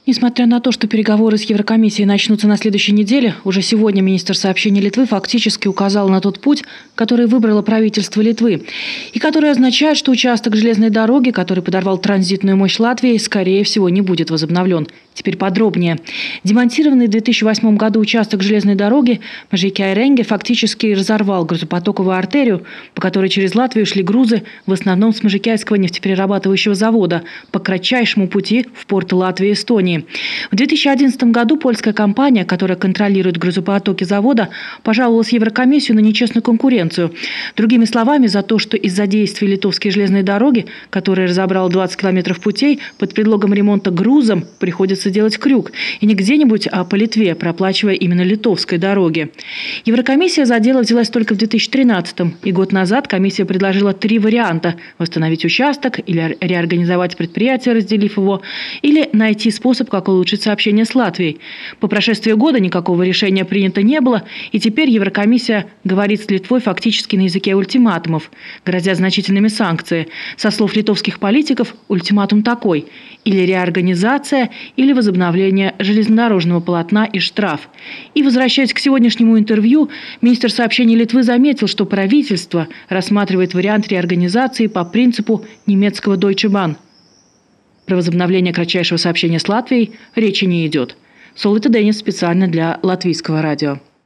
Несмотря на то, что переговоры с Еврокомиссией начнутся на следующей неделе, уже сегодня министр сообщений Литвы фактически указал на тот путь, который выбрало правительство Литвы, и который означает, что участок железной дороги, который подорвал транзитную мощь Латвии, скорее всего, не будет возобновлен. Теперь подробнее. Демонтированный в 2008 году участок железной дороги Мажейки-Айренге фактически разорвал грузопотоковую артерию, по которой через Латвию шли грузы, в основном с Мажикяйского нефтеперерабатывающего завода, по кратчайшему пути в порты Латвии и Эстонии. В 2011 году польская компания, которая контролирует грузопотоки завода, пожаловалась в Еврокомиссию на нечестную конкуренцию. Другими словами, за то, что из-за действий литовской железной дороги, которая разобрала 20 километров путей, под предлогом ремонта грузом приходится делать крюк. И не где-нибудь, а по Литве, проплачивая именно литовской дороги. Еврокомиссия за дело взялась только в 2013-м. И год назад комиссия предложила 3 варианта – восстановить участок, или реорганизовать предприятие, разделив его, или найти способ, как улучшить сообщение с Латвией. По прошествии года никакого решения принято не было, и теперь Еврокомиссия говорит с Литвой фактически на языке ультиматумов, грозя значительными санкциями. Со слов литовских политиков, ультиматум такой – или реорганизация, или возобновление железнодорожного полотна и штраф. И, возвращаясь к сегодняшнему интервью, министр сообщений Литвы заметил, что правительство рассматривает вариант реорганизации по принципу немецкого Deutsche Bahn. Про возобновление кратчайшего сообщения с Латвией речи не идет. Солита Денис специально для Латвийского радио.